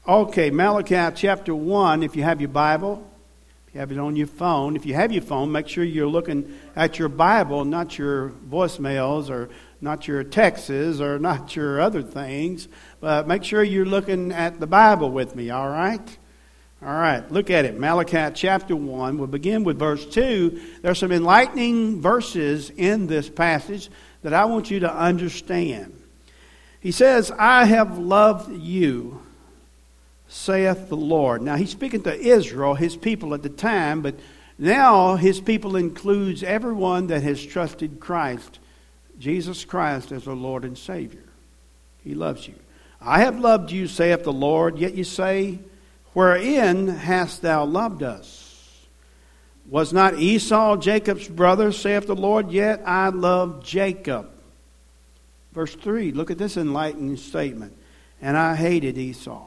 Okay, Malachi chapter 1, if you have your Bible, if you have it on your phone. If you have your phone, make sure you're looking at your Bible, not your voicemails or not your texts or not your other things. But make sure you're looking at the Bible with me, all right? All right, look at it. Malachi chapter 1. We'll begin with verse 2. There's some enlightening verses in this passage that I want you to understand. He says, I have loved you, saith the Lord. Now, he's speaking to Israel, his people at the time, but now his people includes everyone that has trusted Christ, Jesus Christ, as their Lord and Savior. He loves you. I have loved you, saith the Lord, yet you say, wherein hast thou loved us? Was not Esau Jacob's brother, saith the Lord, yet I love Jacob. Verse 3, look at this enlightening statement. And I hated Esau.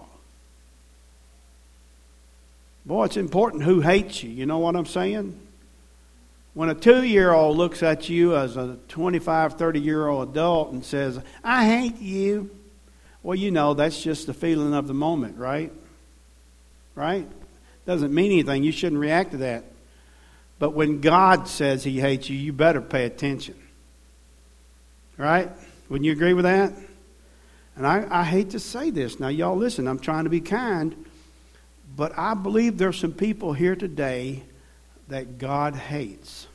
Boy, it's important who hates you. You know what I'm saying? When a 2-year-old looks at you as a 25, 30-year-old adult and says, I hate you. Well, you know, that's just the feeling of the moment, right? Right? Doesn't mean anything. You shouldn't react to that. But when God says He hates you, you better pay attention. Right? Wouldn't you agree with that? And I hate to say this. Now, y'all listen, I'm trying to be kind. But I believe there's some people here today that God hates.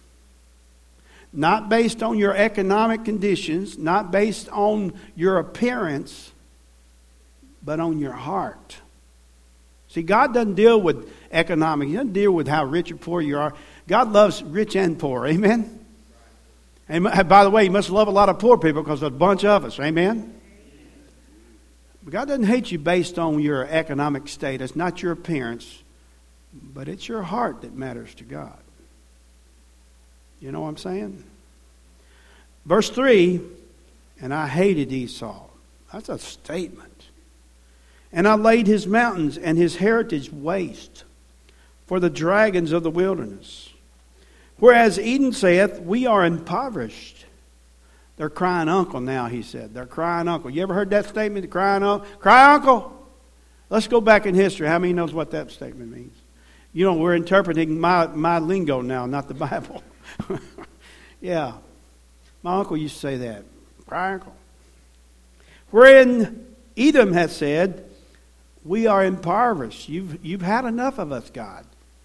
Not based on your economic conditions, not based on your appearance, but on your heart. See, God doesn't deal with economic. He doesn't deal with how rich or poor you are. God loves rich and poor. Amen? And by the way, He must love a lot of poor people because there's a bunch of us. Amen? But God doesn't hate you based on your economic status, not your appearance, but it's your heart that matters to God. You know what I'm saying? Verse 3, and I hated Esau. That's a statement. And I laid his mountains and his heritage waste for the dragons of the wilderness. Whereas Edom saith, we are impoverished. They're crying uncle now, he said. They're crying uncle. You ever heard that statement, crying uncle? Cry uncle! Let's go back in history. How many knows what that statement means? You know, we're interpreting my lingo now, not the Bible. Yeah. My uncle used to say that. Cry uncle. Wherein Edom hath said, we are impoverished. You've had enough of us, God.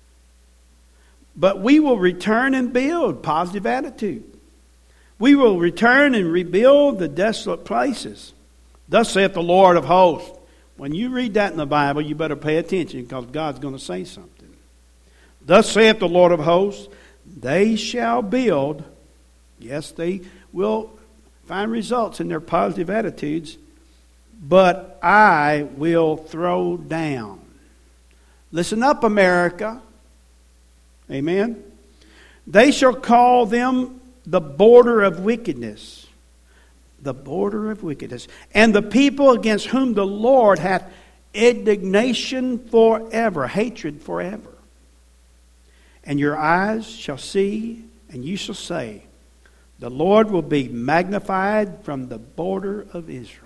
But we will return and build. Positive attitude. We will return and rebuild the desolate places. Thus saith the Lord of hosts. When you read that in the Bible, you better pay attention because God's going to say something. Thus saith the Lord of hosts, they shall build. Yes, they will find results in their positive attitudes. But I will throw down. Listen up, America. Amen. They shall call them the border of wickedness. The border of wickedness. And the people against whom the Lord hath indignation forever. Hatred forever. And your eyes shall see, and you shall say, the Lord will be magnified from the border of Israel.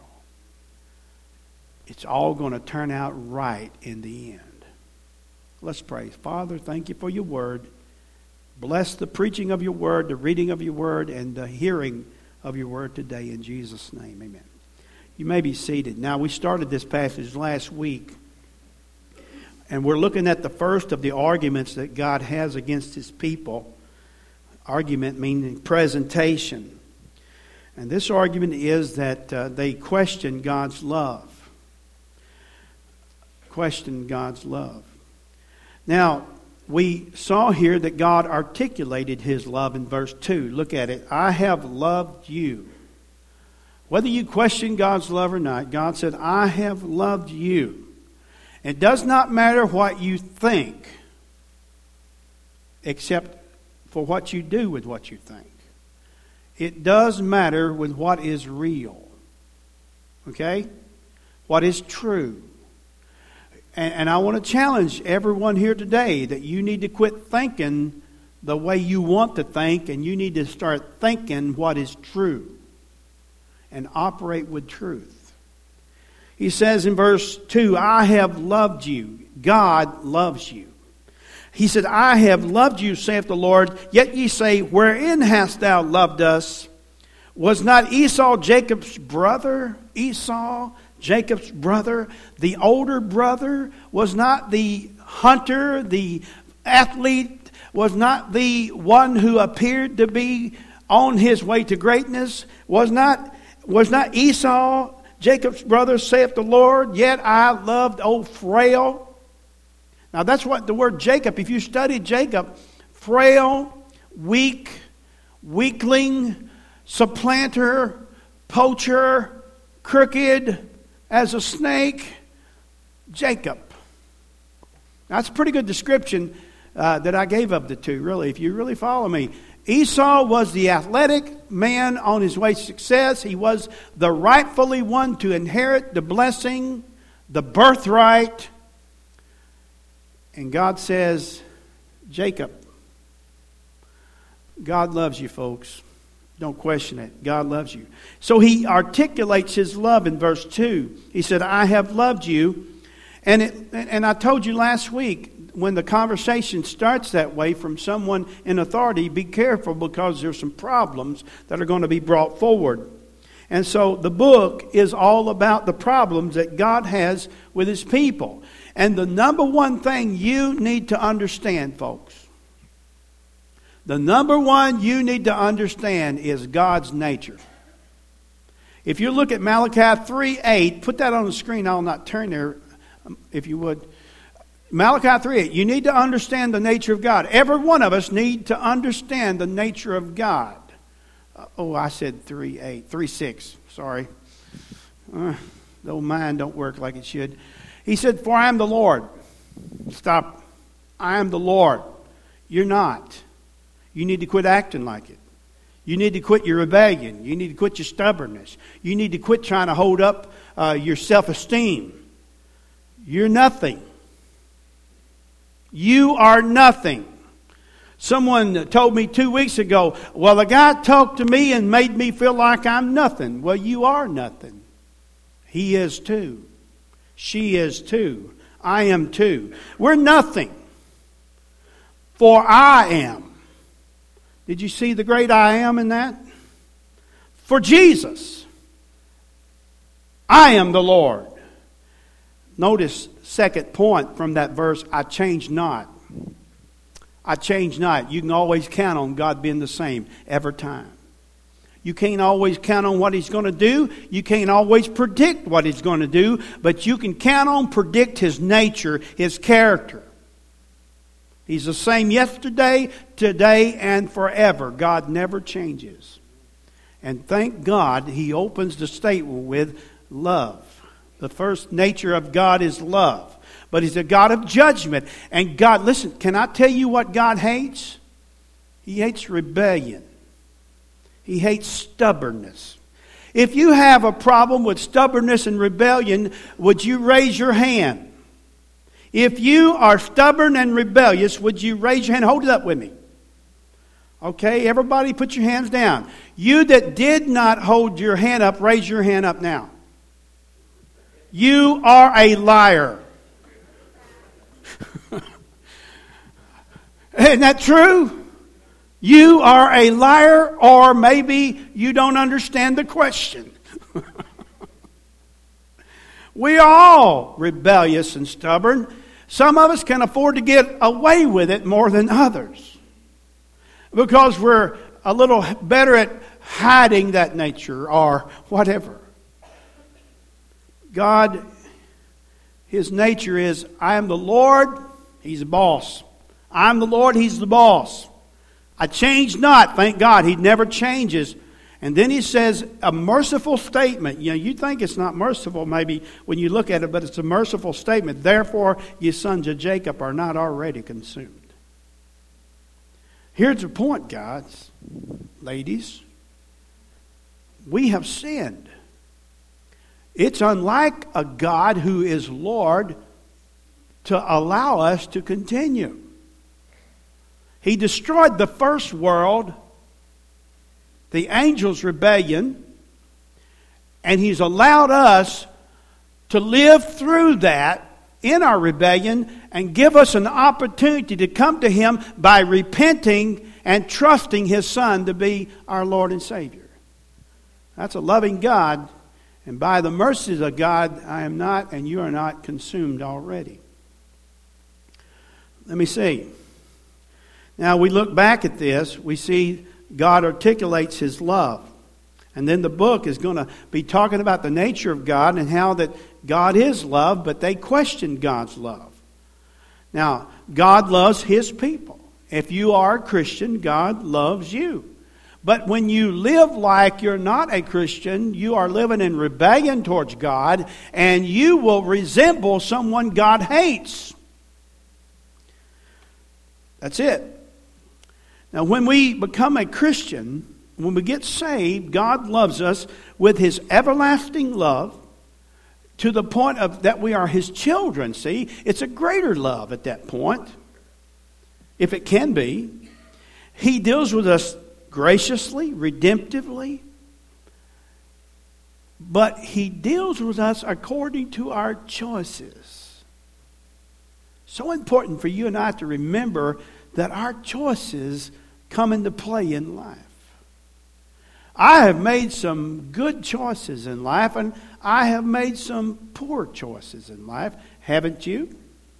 It's all going to turn out right in the end. Let's pray. Father, thank you for your word. Bless the preaching of your word, the reading of your word, and the hearing of your word today in Jesus' name. Amen. You may be seated. Now, we started this passage last week, and we're looking at the first of the arguments that God has against His people. Argument meaning presentation. And this argument is that they question God's love. Question God's love. Now, we saw here that God articulated His love in verse 2. Look at it. I have loved you. Whether you question God's love or not, God said, I have loved you. It does not matter what you think, except for what you do with what you think. It does matter with what is real. Okay? What is true. And I want to challenge everyone here today that you need to quit thinking the way you want to think, and you need to start thinking what is true and operate with truth. He says in verse 2, I have loved you. God loves you. He said, I have loved you, saith the Lord. Yet ye say, wherein hast thou loved us? Was not Esau Jacob's brother? Esau, Jacob's brother, the older brother? Was not the hunter, the athlete, was not the one who appeared to be on his way to greatness? Was not Esau Jacob's brother, saith the Lord? Yet I loved old frail. Now that's what the word Jacob, if you study Jacob, frail, weak, weakling, supplanter, poacher, crooked as a snake, Jacob. That's a pretty good description that I gave of the two, really, if you really follow me. Esau was the athletic man on his way to success. He was the rightfully one to inherit the blessing, the birthright. And God says, Jacob, God loves you, folks. Don't question it. God loves you. So he articulates his love in verse 2. He said, I have loved you. And I told you last week, when the conversation starts that way from someone in authority, be careful because there's some problems that are going to be brought forward. And so the book is all about the problems that God has with His people. And the number one thing you need to understand, folks, the number one you need to understand is God's nature. If you look at Malachi 3:8, put that on the screen. I'll not turn there, if you would. Malachi 3:8, you need to understand the nature of God. Every one of us need to understand the nature of God. I said 3:8, 3:6, sorry. The old mind don't work like it should. He said, for I am the Lord. Stop. I am the Lord. You're not. You need to quit acting like it. You need to quit your rebellion. You need to quit your stubbornness. You need to quit trying to hold up your self-esteem. You're nothing. You are nothing. Someone told me 2 weeks ago, well, a guy talked to me and made me feel like I'm nothing. Well, you are nothing. He is too. She is too. I am too. We're nothing. For I am. Did you see the great I am in that? For Jesus, I am the Lord. Notice, second point from that verse, I change not. I change not. You can always count on God being the same every time. You can't always count on what He's going to do. You can't always predict what He's going to do. But you can count on, predict His nature, His character. He's the same yesterday, today, and forever. God never changes. And thank God He opens the statement with love. The first nature of God is love. But He's a God of judgment. And God, listen, can I tell you what God hates? He hates rebellion. He hates stubbornness. If you have a problem with stubbornness and rebellion, would you raise your hand? If you are stubborn and rebellious, would you raise your hand? Hold it up with me. Okay, everybody put your hands down. You that did not hold your hand up, raise your hand up now. You are a liar. Isn't that true? You are a liar, or maybe you don't understand the question. We are all rebellious and stubborn. Some of us can afford to get away with it more than others, because we're a little better at hiding that nature or whatever. God, His nature is, I am the Lord, He's the boss. I am the Lord, He's the boss. I change not, thank God, He never changes. And then He says a merciful statement. You know, you think it's not merciful maybe when you look at it, but it's a merciful statement. Therefore, ye sons of Jacob are not already consumed. Here's the point, guys, ladies. We have sinned. It's unlike a God who is Lord to allow us to continue. He destroyed the first world, the angels' rebellion, and He's allowed us to live through that in our rebellion and give us an opportunity to come to Him by repenting and trusting His Son to be our Lord and Savior. That's a loving God, and by the mercies of God, I am not and you are not consumed already. Let me see. Now we look back at this, we see God articulates His love. And then the book is going to be talking about the nature of God and how that God is love, but they question God's love. Now, God loves His people. If you are a Christian, God loves you. But when you live like you're not a Christian, you are living in rebellion towards God, and you will resemble someone God hates. That's it. Now, when we become a Christian, when we get saved, God loves us with His everlasting love to the point of that we are His children. See, it's a greater love at that point, if it can be. He deals with us graciously, redemptively, but He deals with us according to our choices. So important for you and I to remember that our choices come into play in life. I have made some good choices in life, and I have made some poor choices in life. Haven't you?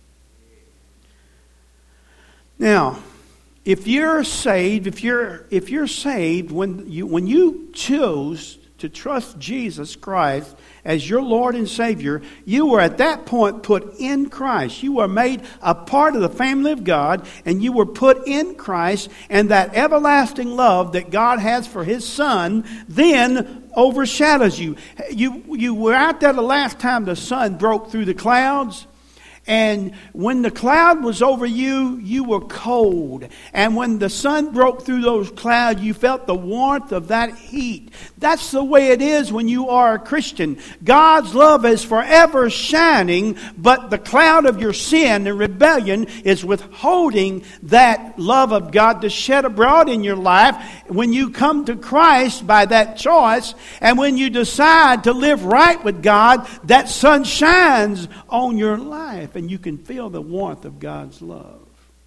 Now, if you're saved, if you're saved, when you choose to trust Jesus Christ as your Lord and Savior, you were at that point put in Christ. You were made a part of the family of God, and you were put in Christ, and that everlasting love that God has for His Son then overshadows you. You were out there the last time the sun broke through the clouds. And when the cloud was over you, you were cold. And when the sun broke through those clouds, you felt the warmth of that heat. That's the way it is when you are a Christian. God's love is forever shining, but the cloud of your sin and rebellion is withholding that love of God to shed abroad in your life. When you come to Christ by that choice, and when you decide to live right with God, that sun shines on your life. And you can feel the warmth of God's love.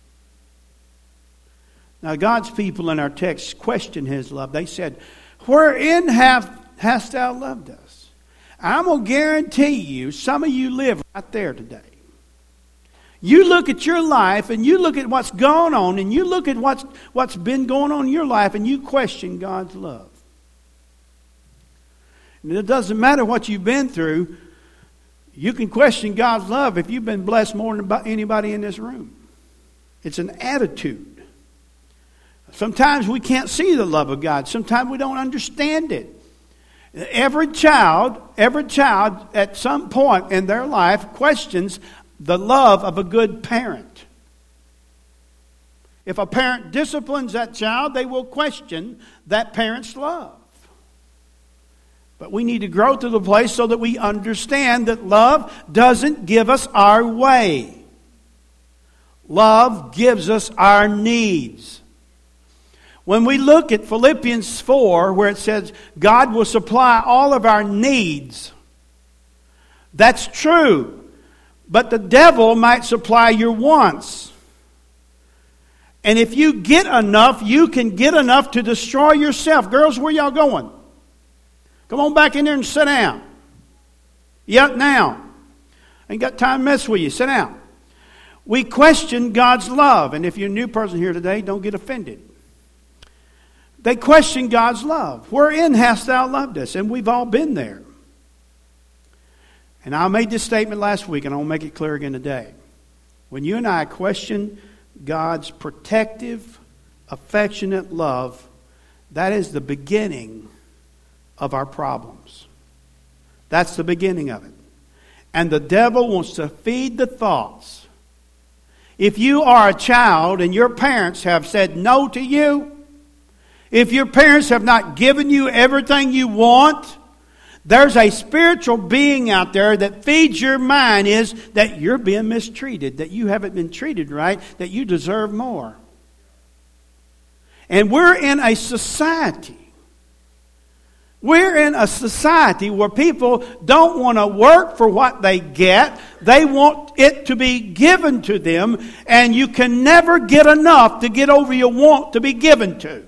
Now, God's people in our text questioned His love. They said, "Wherein hast Thou loved us?" I'm going to guarantee you, some of you live right there today. You look at your life, and you look at what's going on, and you look at what's been going on in your life, and you question God's love. And it doesn't matter what you've been through. You can question God's love if you've been blessed more than anybody in this room. It's an attitude. Sometimes we can't see the love of God. Sometimes we don't understand it. Every child at some point in their life questions the love of a good parent. If a parent disciplines that child, they will question that parent's love. But we need to grow to the place so that we understand that love doesn't give us our way. Love gives us our needs. When we look at Philippians 4, where it says God will supply all of our needs, that's true. But the devil might supply your wants. And if you get enough, you can get enough to destroy yourself. Girls, where y'all going? Come on back in there and sit down. Yep, now. Ain't got time to mess with you. Sit down. We question God's love. And if you're a new person here today, don't get offended. They question God's love. Wherein hast Thou loved us? And we've all been there. And I made this statement last week, and I'll make it clear again today. When you and I question God's protective, affectionate love, that is the beginning of our problems. That's the beginning of it. And the devil wants to feed the thoughts. If you are a child and your parents have said no to you, if your parents have not given you everything you want, there's a spiritual being out there that feeds your mind is that you're being mistreated, that you haven't been treated right, that you deserve more. And we're in a society We're in a society where people don't want to work for what they get. They want it to be given to them, and you can never get enough to get over your want to be given to.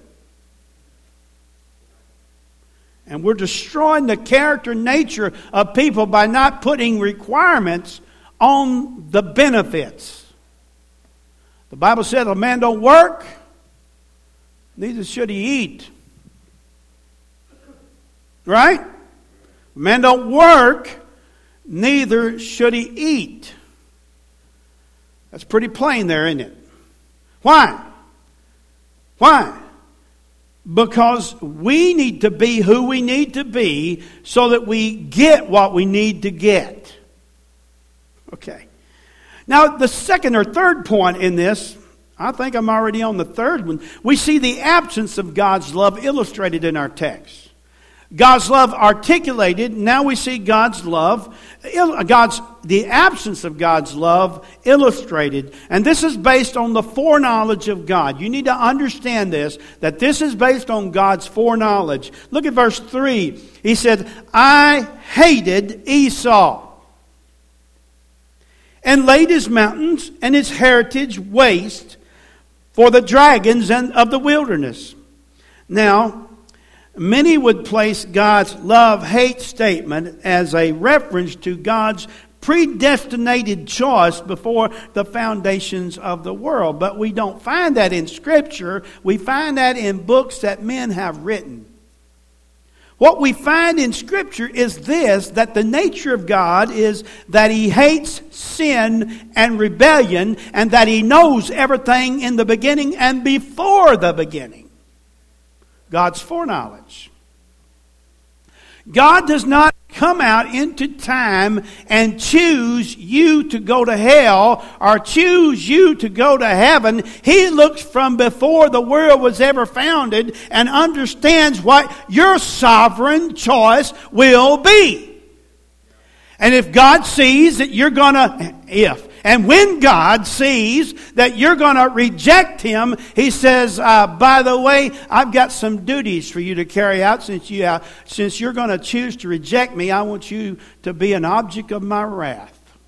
And we're destroying the character and nature of people by not putting requirements on the benefits. The Bible said a man don't work, neither should he eat. Right? A man don't work, neither should he eat. That's pretty plain there, isn't it? Why? Why? Because we need to be who we need to be so that we get what we need to get. Okay. Now, the second or third point in this, I think I'm already on the third one. We see the absence of God's love illustrated in our text. God's love articulated. Now we see God's love, the absence of God's love illustrated. And this is based on the foreknowledge of God. You need to understand this, that this is based on God's foreknowledge. Look at verse 3. He said, I hated Esau, and laid his mountains and his heritage waste for the dragons and of the wilderness. Now, many would place God's love-hate statement as a reference to God's predestinated choice before the foundations of the world. But we don't find that in Scripture. We find that in books that men have written. What we find in Scripture is this, that the nature of God is that He hates sin and rebellion, and that He knows everything in the beginning and before the beginning. God's foreknowledge. God does not come out into time and choose you to go to hell or choose you to go to heaven. He looks from before the world was ever founded and understands what your sovereign choice will be. And if God sees that you're going to, and when God sees that you're going to reject Him, He says, by the way, I've got some duties for you to carry out. Since you're going to choose to reject me, I want you to be an object of my wrath.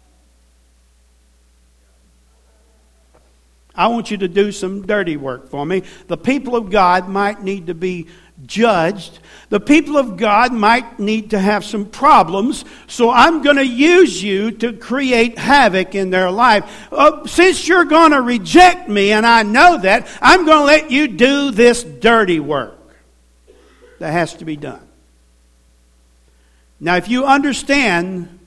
I want you to do some dirty work for me. The people of God might need to be judged. The people of God might need to have some problems, so I'm going to use you to create havoc in their life. Since you're going to reject me, and I know that, I'm going to let you do this dirty work that has to be done. Now, if you understand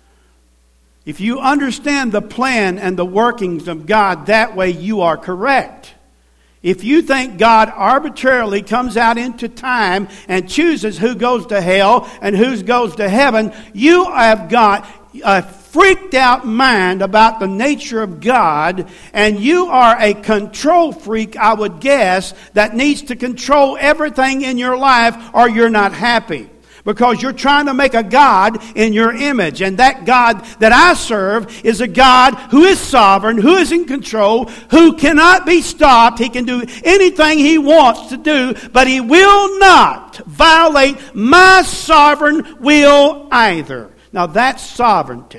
the plan and the workings of God, that way you are correct. If you think God arbitrarily comes out into time and chooses who goes to hell and who goes to heaven, you have got a freaked out mind about the nature of God, and you are a control freak, I would guess, that needs to control everything in your life or you're not happy. Because you're trying to make a God in your image. And that God that I serve is a God who is sovereign, who is in control, who cannot be stopped. He can do anything He wants to do, but He will not violate my sovereign will either. Now that's sovereignty.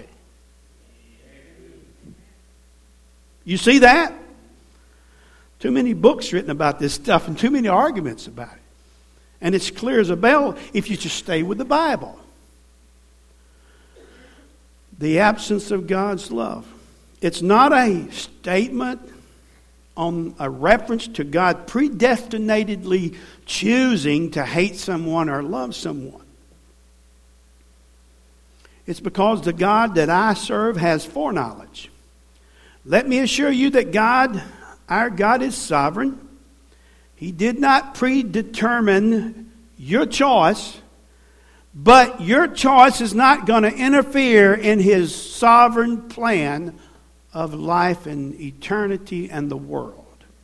You see that? Too many books written about this stuff and too many arguments about it. And it's clear as a bell if you just stay with the Bible. The absence of God's love. It's not a statement on a reference to God predestinatedly choosing to hate someone or love someone. It's because the God that I serve has foreknowledge. Let me assure you that God, our God, is sovereign. He did not predetermine your choice, but your choice is not going to interfere in His sovereign plan of life and eternity and the world.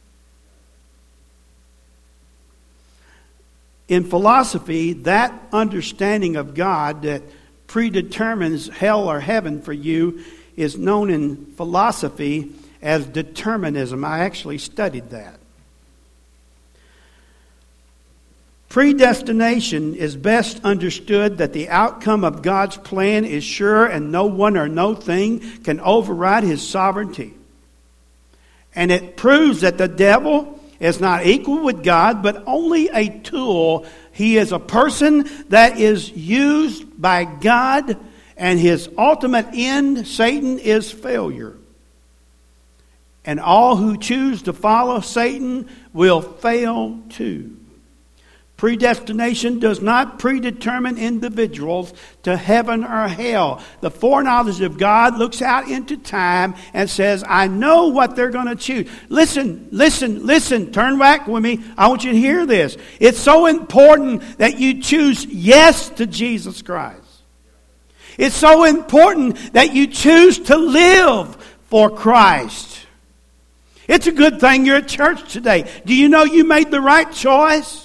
In philosophy, that understanding of God that predetermines hell or heaven for you is known in philosophy as determinism. I actually studied that. Predestination is best understood that the outcome of God's plan is sure and no one or no thing can override His sovereignty. And it proves that the devil is not equal with God, but only a tool. He is a person that is used by God, and his ultimate end, Satan, is failure. And all who choose to follow Satan will fail too. Predestination does not predetermine individuals to heaven or hell. The foreknowledge of God looks out into time and says, I know what they're going to choose. Listen. Turn back with me. I want you to hear this. It's so important that you choose yes to Jesus Christ. It's so important that you choose to live for Christ. It's a good thing you're at church today. Do you know you made the right choice?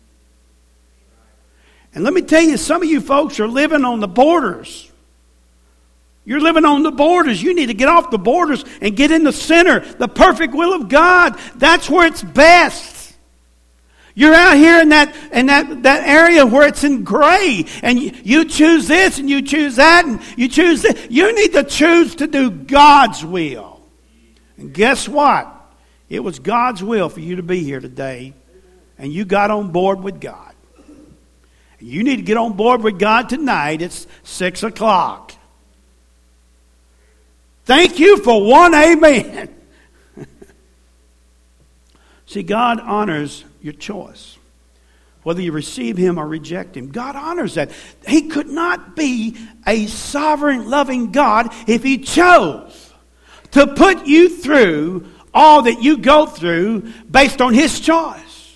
And let me tell you, some of you folks are living on the borders. You're living on the borders. You need to get off the borders and get in the center, the perfect will of God. That's where it's best. You're out here in that area where it's in gray, and you choose this and you choose that and you choose this. You need to choose to do God's will. And guess what? It was God's will for you to be here today, and you got on board with God. You need to get on board with God tonight. It's 6 o'clock. Thank you for one amen. See, God honors your choice. Whether you receive Him or reject Him, God honors that. He could not be a sovereign, loving God if He chose to put you through all that you go through based on His choice.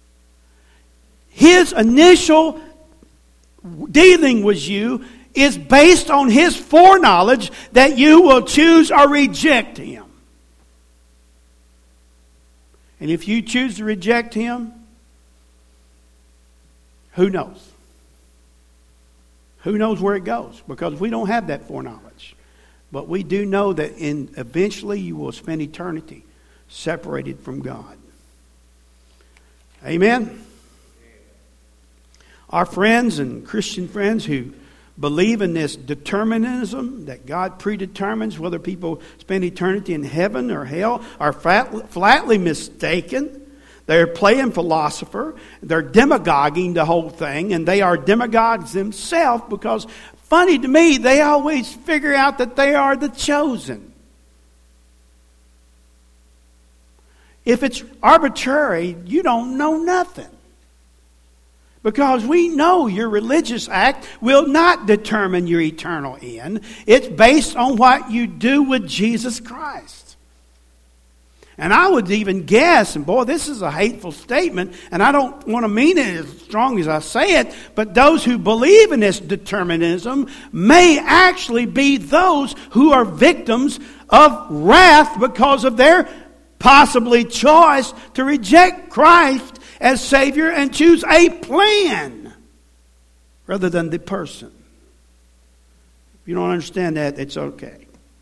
His initial dealing with you is based on His foreknowledge that you will choose or reject Him. And if you choose to reject Him, who knows? Who knows where it goes? Because we don't have that foreknowledge. But we do know that eventually you will spend eternity separated from God. Amen? Our friends and Christian friends who believe in this determinism that God predetermines whether people spend eternity in heaven or hell are flatly mistaken. They're playing philosopher. They're demagoguing the whole thing, and they are demagogues themselves because, funny to me, they always figure out that they are the chosen. If it's arbitrary, you don't know nothing. Because we know your religious act will not determine your eternal end. It's based on what you do with Jesus Christ. And I would even guess, and boy, this is a hateful statement, and I don't want to mean it as strong as I say it, but those who believe in this determinism may actually be those who are victims of wrath because of their possibly choice to reject Christ as Savior and choose a plan rather than the person. If you don't understand that, it's okay.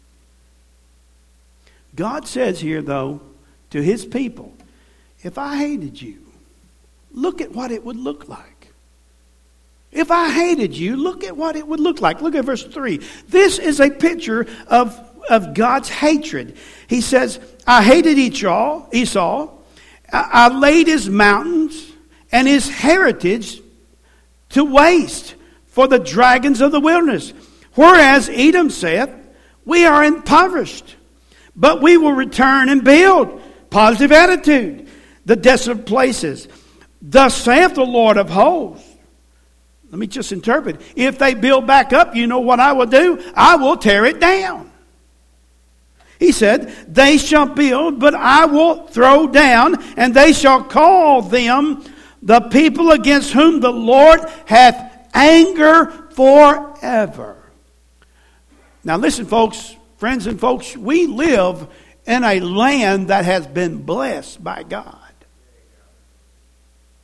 God says here, though, to His people, if I hated you, look at what it would look like. If I hated you, look at what it would look like. Look at verse 3. This is a picture of God's hatred. He says, I hated Esau. I laid his mountains and his heritage to waste for the dragons of the wilderness. Whereas Edom saith, we are impoverished, but we will return and build. Positive attitude. The desolate places. Thus saith the Lord of hosts. Let me just interpret. If they build back up, you know what I will do? I will tear it down. He said, they shall build, but I will throw down, and they shall call them the people against whom the Lord hath anger forever. Now listen, folks, friends and folks, we live in a land that has been blessed by God.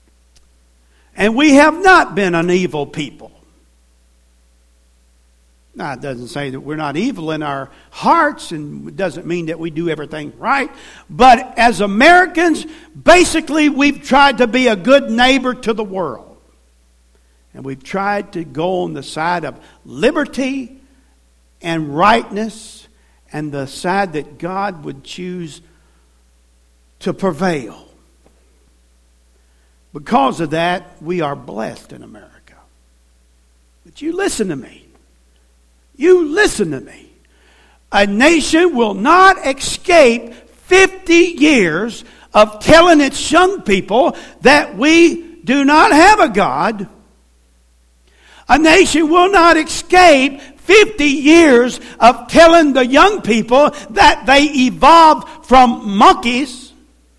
And we have not been an evil people. Now, it doesn't say that we're not evil in our hearts, and it doesn't mean that we do everything right. But as Americans, basically, we've tried to be a good neighbor to the world. And we've tried to go on the side of liberty and rightness, and the side that God would choose to prevail. Because of that, we are blessed in America. But you listen to me. You listen to me. A nation will not escape 50 years of telling its young people that we do not have a God. A nation will not escape 50 years of telling the young people that they evolved from monkeys.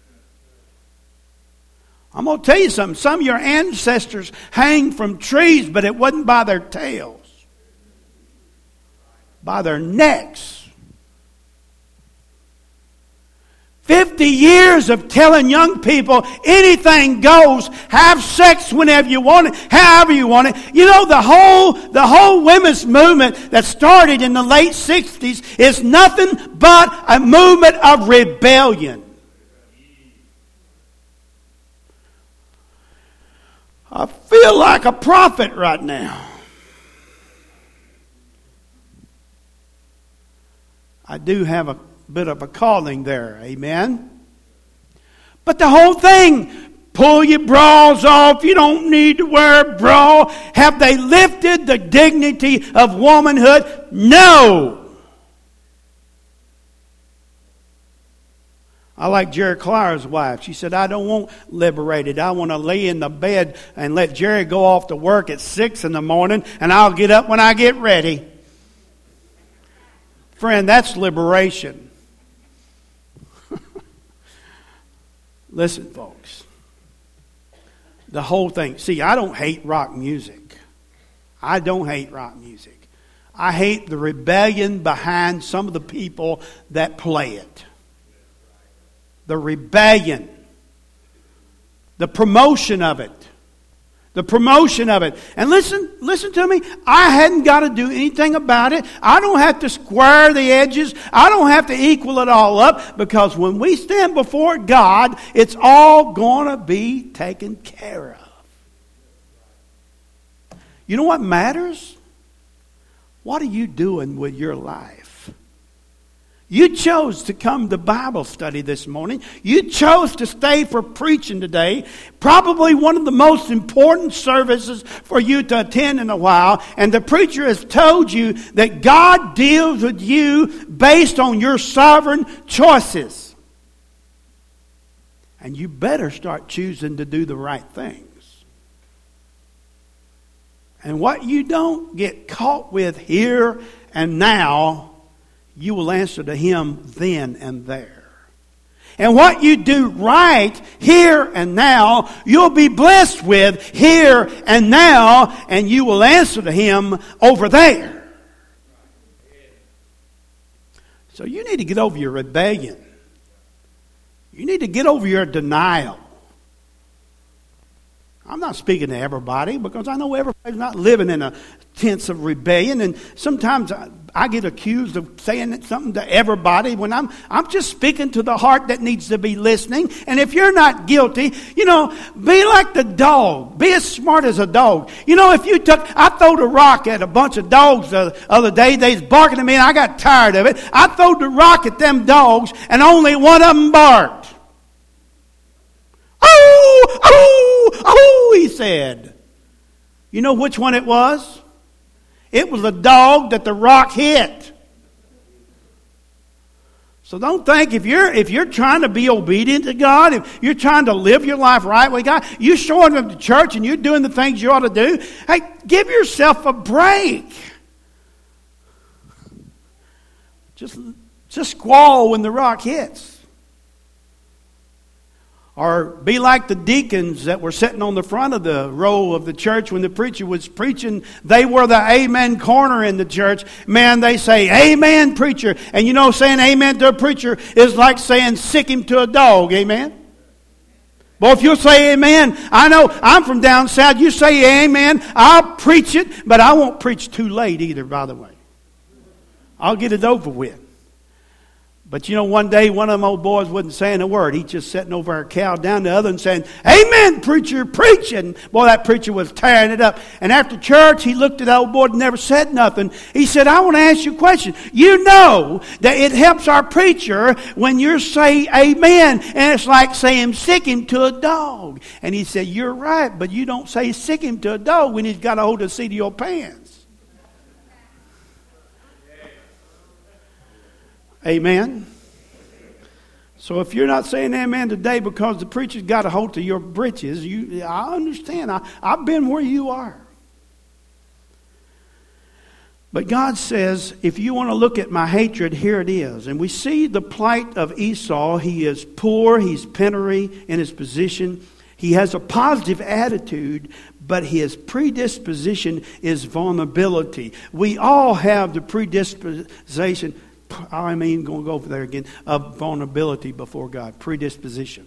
I'm going to tell you something. Some of your ancestors hang from trees, but it wasn't by their tails. By their necks. 50 years of telling young people anything goes. Have sex whenever you want it, however you want it. You know, the whole women's movement that started in the late 60s is nothing but a movement of rebellion. I feel like a prophet right now. I do have a bit of a calling there. Amen. But the whole thing, pull your bras off. You don't need to wear a bra. Have they lifted the dignity of womanhood? No. I like Jerry Clyre's wife. She said, I don't want liberated. I want to lay in the bed and let Jerry go off to work at 6 in the morning, and I'll get up when I get ready. Friend, that's liberation. Listen, folks. The whole thing. See, I don't hate rock music. I don't hate rock music. I hate the rebellion behind some of the people that play it. The rebellion. The promotion of it. The promotion of it. And listen to me. I hadn't got to do anything about it. I don't have to square the edges. I don't have to equal it all up. Because when we stand before God, it's all going to be taken care of. You know what matters? What are you doing with your life? You chose to come to Bible study this morning. You chose to stay for preaching today. Probably one of the most important services for you to attend in a while. And the preacher has told you that God deals with you based on your sovereign choices. And you better start choosing to do the right things. And what you don't get caught with here and now, you will answer to Him then and there. And what you do right here and now, you'll be blessed with here and now, and you will answer to Him over there. So you need to get over your rebellion. You need to get over your denial. I'm not speaking to everybody because I know everybody's not living in a tense of rebellion, and sometimes I get accused of saying something to everybody when I'm just speaking to the heart that needs to be listening. And if you're not guilty, be like the dog. Be as smart as a dog. I throwed a rock at a bunch of dogs the other day. They was barking at me and I got tired of it. I throwed the rock at them dogs and only one of them barked. Oh, oh, oh, he said. You know which one it was? It was the dog that the rock hit. So don't think if you're trying to be obedient to God, if you're trying to live your life right with God, you're showing up to church and you're doing the things you ought to do. Hey, give yourself a break. Just squall when the rock hits. Or be like the deacons that were sitting on the front of the row of the church when the preacher was preaching. They were the amen corner in the church. Man, they say, amen, preacher. And saying amen to a preacher is like saying sick him to a dog. Amen? Well, if you'll say amen, I know I'm from down south. You say amen, I'll preach it, but I won't preach too late either, by the way. I'll get it over with. But you know, one day one of them old boys wasn't saying a word. He just sitting over our cow down the other and saying, "Amen, preacher, preaching." Boy, that preacher was tearing it up. And after church, he looked at the old boy and never said nothing. He said, "I want to ask you a question. You know that it helps our preacher when you say amen, and it's like saying sick him to a dog." And he said, "You're right, but you don't say sick him to a dog when he's got a hold of the seat of your pants." Amen. So if you're not saying amen today because the preacher's got a hold of your britches, I understand. I've been where you are. But God says, if you want to look at my hatred, here it is. And we see the plight of Esau. He is poor. He's penury in his position. He has a positive attitude, but his predisposition is vulnerability. We all have the predisposition. I mean, going to go over there again, of vulnerability before God, predisposition.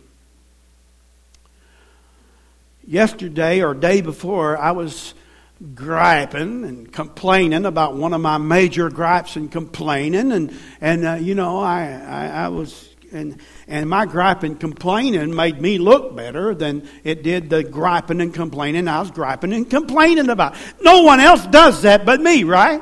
Yesterday or day before, I was griping and complaining about one of my major gripes and complaining, and you know, I was, and my griping and complaining made me look better than it did the griping and complaining I was griping and complaining about. No one else does that but me, right?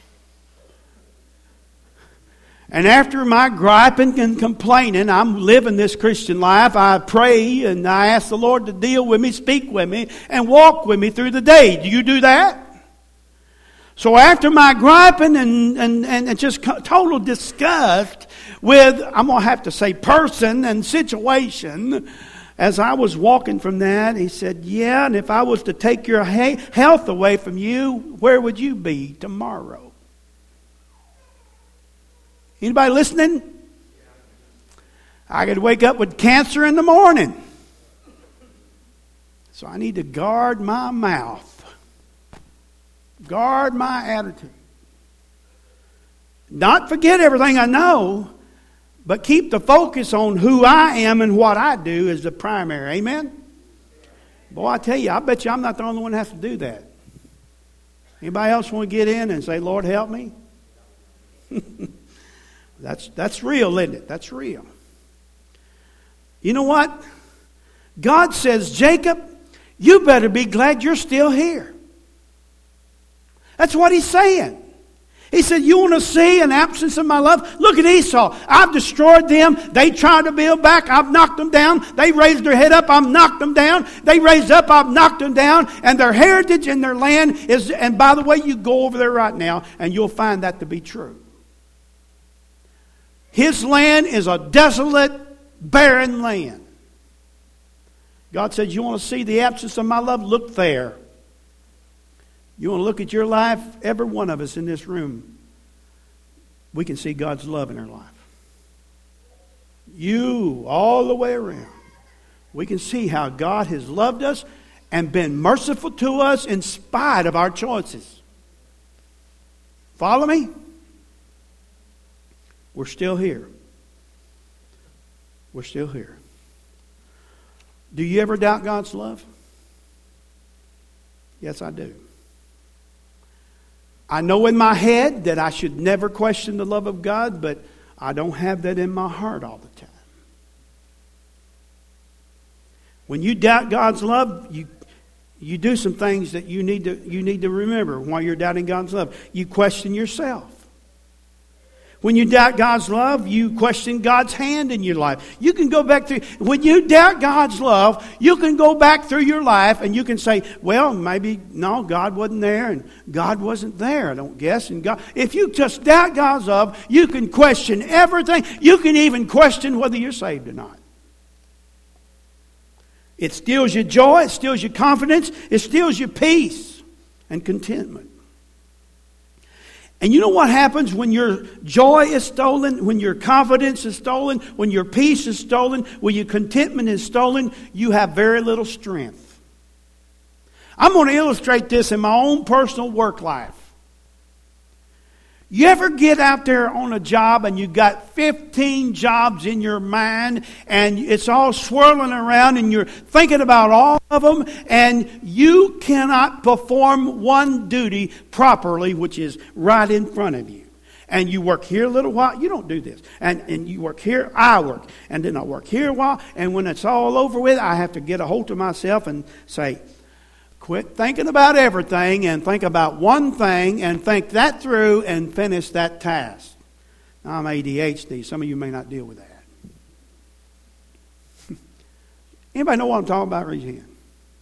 And after my griping and complaining, I'm living this Christian life. I pray and I ask the Lord to deal with me, speak with me, and walk with me through the day. Do you do that? So after my griping and just total disgust with, I'm going to have to say, person and situation, as I was walking from that, he said, "Yeah, and if I was to take your health away from you, where would you be tomorrow?" Anybody listening? I could wake up with cancer in the morning. So I need to guard my mouth. Guard my attitude. Not forget everything I know, but keep the focus on who I am and what I do as the primary. Amen? Boy, I tell you, I bet you I'm not the only one that has to do that. Anybody else want to get in and say, "Lord, help me"? That's real, isn't it? That's real. You know what? God says, "Jacob, you better be glad you're still here." That's what He's saying. He said, "You want to see an absence of my love? Look at Esau. I've destroyed them. They tried to build back. I've knocked them down. They raised their head up. I've knocked them down. They raised up. I've knocked them down. And their heritage and their land is," and by the way, you go over there right now and you'll find that to be true. His land is a desolate, barren land. God said, "You want to see the absence of my love? Look there." You want to look at your life? Every one of us in this room, we can see God's love in our life. You, all the way around. We can see how God has loved us and been merciful to us in spite of our choices. Follow me? We're still here. We're still here. Do you ever doubt God's love? Yes, I do. I know in my head that I should never question the love of God, but I don't have that in my heart all the time. When you doubt God's love, you do some things that you need to remember while you're doubting God's love. You question yourself. When you doubt God's love, you question God's hand in your life. You can go back through, when you doubt God's love, you can go back through your life and you can say, "Well, maybe, no, God wasn't there and God wasn't there, I don't guess." And God, if you just doubt God's love, you can question everything. You can even question whether you're saved or not. It steals your joy, it steals your confidence, it steals your peace and contentment. And you know what happens when your joy is stolen, when your confidence is stolen, when your peace is stolen, when your contentment is stolen? You have very little strength. I'm going to illustrate this in my own personal work life. You ever get out there on a job and you got 15 jobs in your mind and it's all swirling around and you're thinking about all of them and you cannot perform one duty properly, which is right in front of you. And you work here a little while. You don't do this. And you work here, I work. And then I work here a while. And when it's all over with, I have to get a hold of myself and say, quit thinking about everything and think about one thing and think that through and finish that task. Now, I'm ADHD. Some of you may not deal with that. Anybody know what I'm talking about? Raise your hand.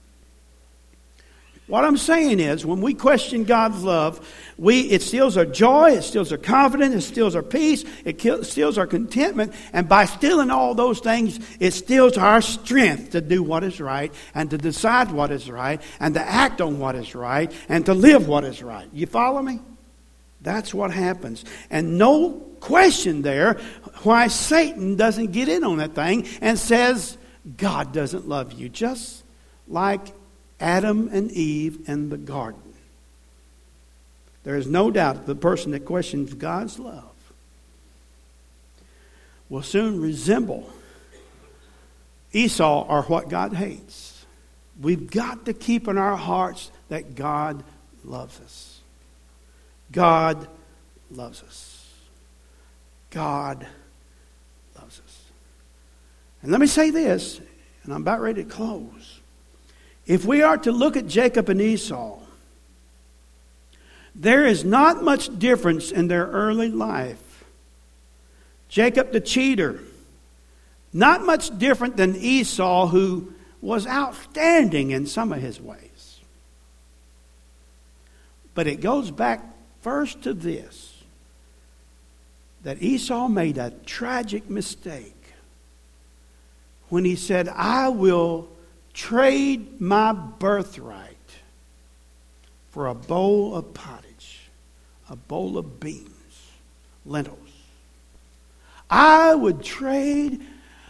What I'm saying is, when we question God's love, it steals our joy, it steals our confidence, it steals our peace, it steals our contentment, and by stealing all those things, it steals our strength to do what is right, and to decide what is right, and to act on what is right, and to live what is right. You follow me? That's what happens. And no question there why Satan doesn't get in on that thing and says, God doesn't love you, just like Adam and Eve in the garden. There is no doubt that the person that questions God's love will soon resemble Esau or what God hates. We've got to keep in our hearts that God loves us. God loves us. God loves us. And let me say this, and I'm about ready to close. If we are to look at Jacob and Esau, there is not much difference in their early life. Jacob the cheater, not much different than Esau, who was outstanding in some of his ways. But it goes back first to this, that Esau made a tragic mistake when he said, I will trade my birthright for a bowl of pottage, a bowl of beans, lentils. I would trade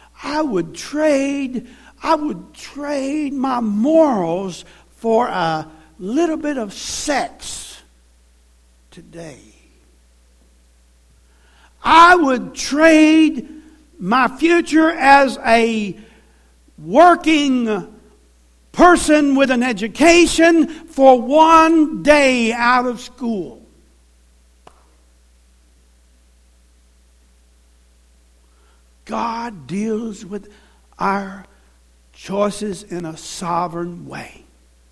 my morals for a little bit of sex today. I would trade my future as a working person with an education for one day out of school. God deals with our choices in a sovereign way.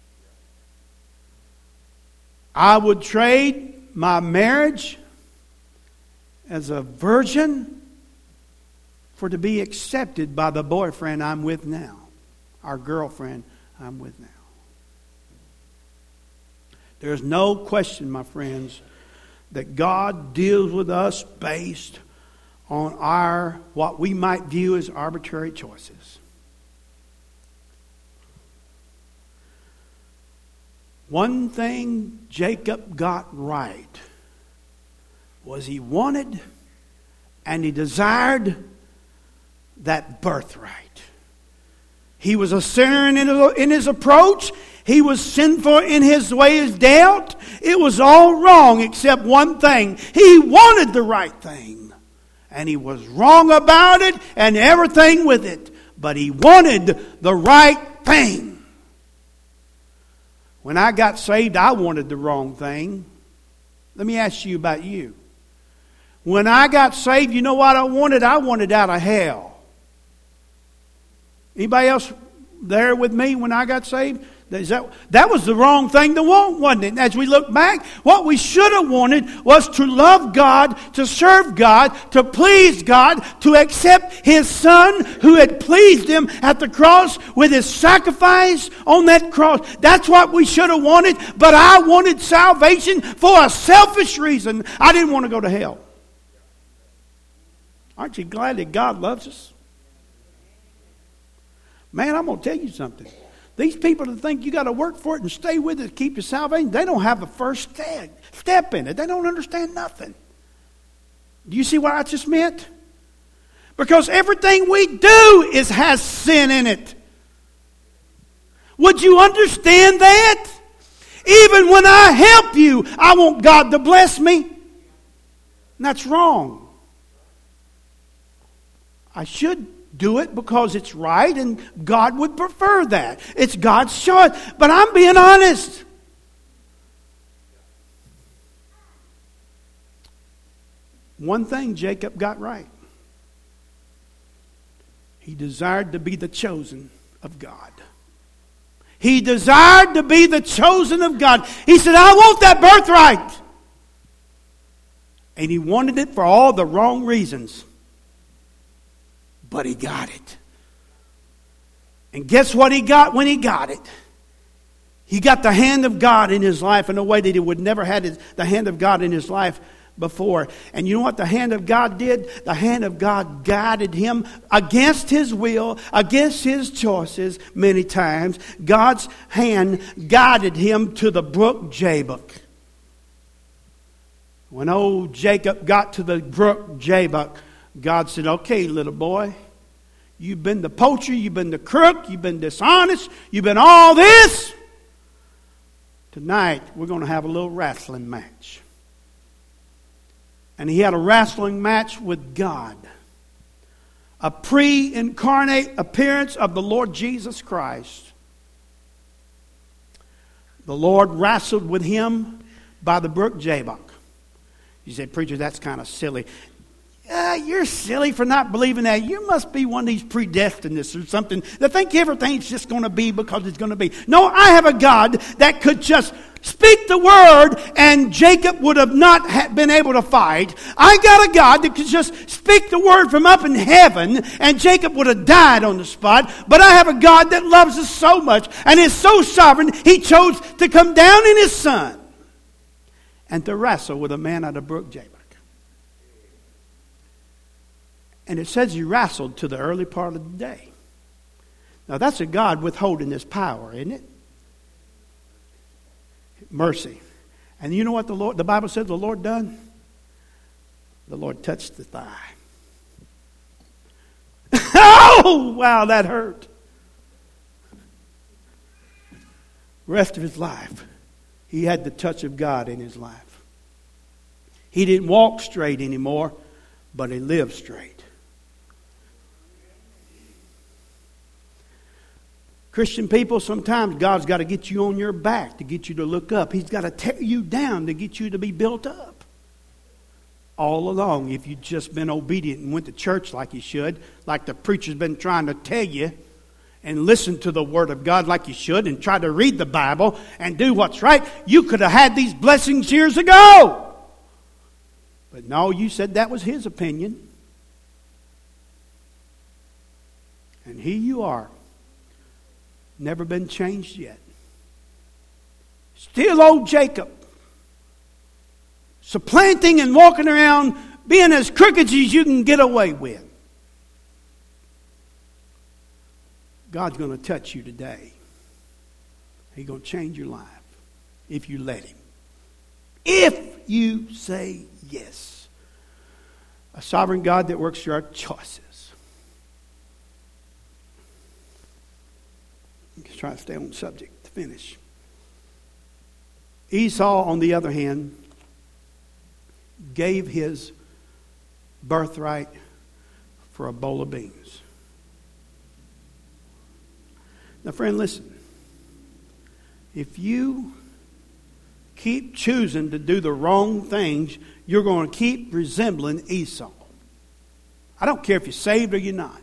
I would trade my marriage as a virgin for to be accepted by the boyfriend I'm with now, our girlfriend I'm with now. There's no question, my friends, that God deals with us based on our, what we might view as arbitrary choices. One thing Jacob got right was he wanted and he desired that birthright. He was a sinner in his approach. He was sinful in his ways dealt. It was all wrong except one thing. He wanted the right thing. And he was wrong about it and everything with it. But he wanted the right thing. When I got saved, I wanted the wrong thing. Let me ask you about you. When I got saved, you know what I wanted? I wanted out of hell. Anybody else there with me when I got saved? That was the wrong thing to want, wasn't it? As we look back, what we should have wanted was to love God, to serve God, to please God, to accept His Son who had pleased Him at the cross with His sacrifice on that cross. That's what we should have wanted, but I wanted salvation for a selfish reason. I didn't want to go to hell. Aren't you glad that God loves us? Man, I'm going to tell you something. These people that think you got to work for it and stay with it to keep your salvation, they don't have a first step in it. They don't understand nothing. Do you see what I just meant? Because everything we do has sin in it. Would you understand that? Even when I help you, I want God to bless me. And that's wrong. I should do it because it's right and God would prefer that. It's God's choice. But I'm being honest. one thing Jacob got right. He desired to be the chosen of God. He desired to be the chosen of God. He said, I want that birthright. And he wanted it for all the wrong reasons. But he got it. And guess what he got when he got it? He got the hand of God in his life in a way that he would never had the hand of God in his life before. And you know what the hand of God did? The hand of God guided him against his will, against his choices many times. God's hand guided him to the brook Jabbok. When old Jacob got to the brook Jabbok, God said, okay, little boy, you've been the poacher, you've been the crook, you've been dishonest, you've been all this. Tonight, we're going to have a little wrestling match. And he had a wrestling match with God. A pre-incarnate appearance of the Lord Jesus Christ. The Lord wrestled with him by the brook Jabbok. You say, preacher, that's kind of silly. You're silly for not believing that. You must be one of these predestinists or something that think everything's just going to be because it's going to be. No, I have a God that could just speak the word and Jacob would have not been able to fight. I got a God that could just speak the word from up in heaven and Jacob would have died on the spot. But I have a God that loves us so much and is so sovereign, he chose to come down in his son and to wrestle with a man out of brook Jabbok. And it says he wrestled to the early part of the day. Now that's a God withholding his power, isn't it? Mercy. And you know what the Bible says the Lord done? The Lord touched the thigh. Oh, wow, that hurt. Rest of his life, he had the touch of God in his life. He didn't walk straight anymore, but he lived straight. Christian people, sometimes God's got to get you on your back to get you to look up. He's got to tear you down to get you to be built up. All along, if you've just been obedient and went to church like you should, like the preacher's been trying to tell you, and listen to the Word of God like you should, and try to read the Bible and do what's right, you could have had these blessings years ago. But no, you said that was his opinion. And here you are. Never been changed yet. Still old Jacob. Supplanting and walking around being as crooked as you can get away with. God's going to touch you today. He's going to change your life if you let him. If you say yes. A sovereign God that works through our choices. Let's try to stay on subject to finish. Esau, on the other hand, gave his birthright for a bowl of beans. Now, friend, listen. If you keep choosing to do the wrong things, you're going to keep resembling Esau. I don't care if you're saved or you're not.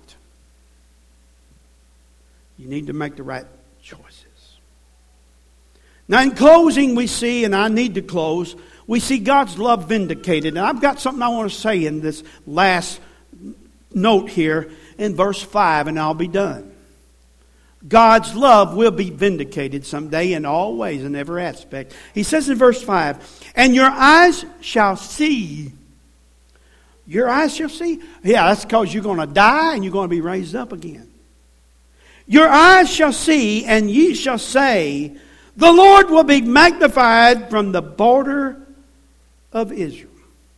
You need to make the right choices. Now, in closing, we see, and I need to close, we see God's love vindicated. And I've got something I want to say in this last note here in verse 5, and I'll be done. God's love will be vindicated someday in all ways, in every aspect. He says in verse 5, and your eyes shall see. Your eyes shall see? Yeah, that's because you're going to die and you're going to be raised up again. Your eyes shall see, and ye shall say, the Lord will be magnified from the border of Israel.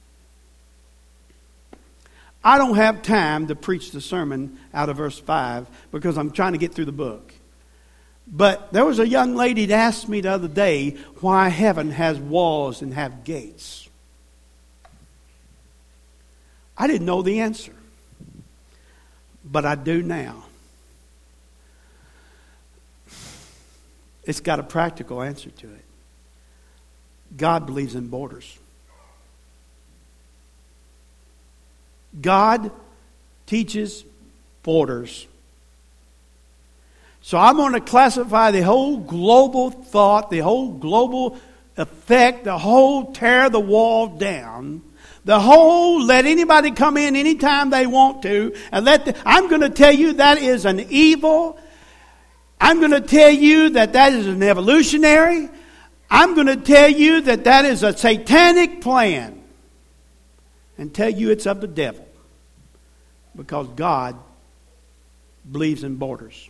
I don't have time to preach the sermon out of verse 5 because I'm trying to get through the book. But there was a young lady that asked me the other day why heaven has walls and have gates. I didn't know the answer, but I do now. It's got a practical answer to it. God believes in borders. God teaches borders. So I'm going to classify the whole global thought, the whole global effect, the whole tear the wall down, the whole let anybody come in anytime they want to, and I'm going to tell you that is an evil. I'm going to tell you that is an evolutionary. I'm going to tell you that is a satanic plan, and tell you it's of the devil, because God believes in borders.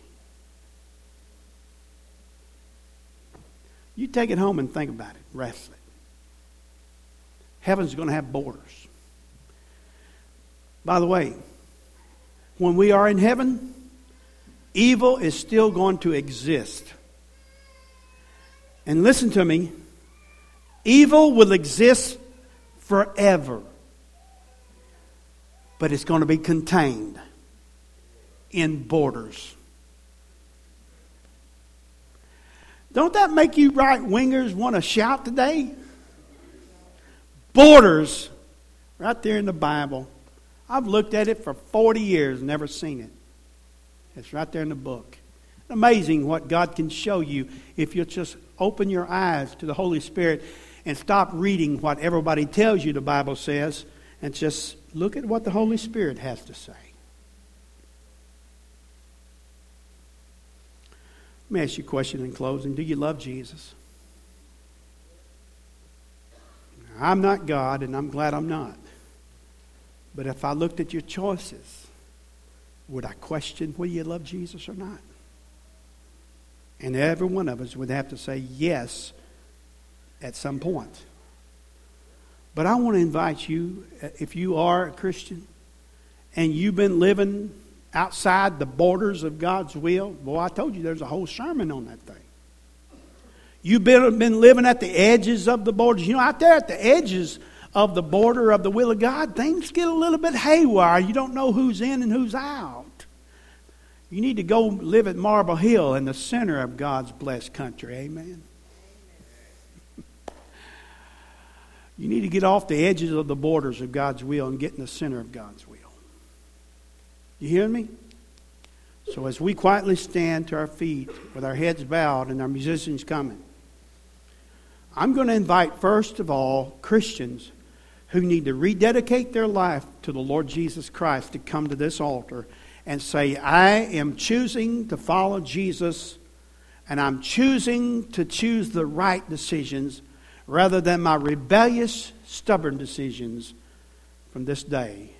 You take it home and think about it. Wrestle it. Heaven's going to have borders. By the way, when we are in heaven, evil is still going to exist. And listen to me. Evil will exist forever. But it's going to be contained in borders. Don't that make you right-wingers want to shout today? Borders. Right there in the Bible. I've looked at it for 40 years, never seen it. It's right there in the book. Amazing what God can show you if you just open your eyes to the Holy Spirit and stop reading what everybody tells you the Bible says and just look at what the Holy Spirit has to say. Let me ask you a question in closing. Do you love Jesus? I'm not God, and I'm glad I'm not. But if I looked at your choices, would I question whether you love Jesus or not? And every one of us would have to say yes at some point. But I want to invite you, if you are a Christian and you've been living outside the borders of God's will, boy, I told you there's a whole sermon on that thing. You've been living at the edges of the borders. You know, out there at the edges of the border of the will of God, things get a little bit haywire. You don't know who's in and who's out. You need to go live at Marble Hill in the center of God's blessed country. Amen. You need to get off the edges of the borders of God's will and get in the center of God's will. You hear me? So as we quietly stand to our feet with our heads bowed and our musicians coming, I'm going to invite, first of all, Christians who need to rededicate their life to the Lord Jesus Christ to come to this altar and say, I am choosing to follow Jesus, and I'm choosing to choose the right decisions rather than my rebellious, stubborn decisions from this day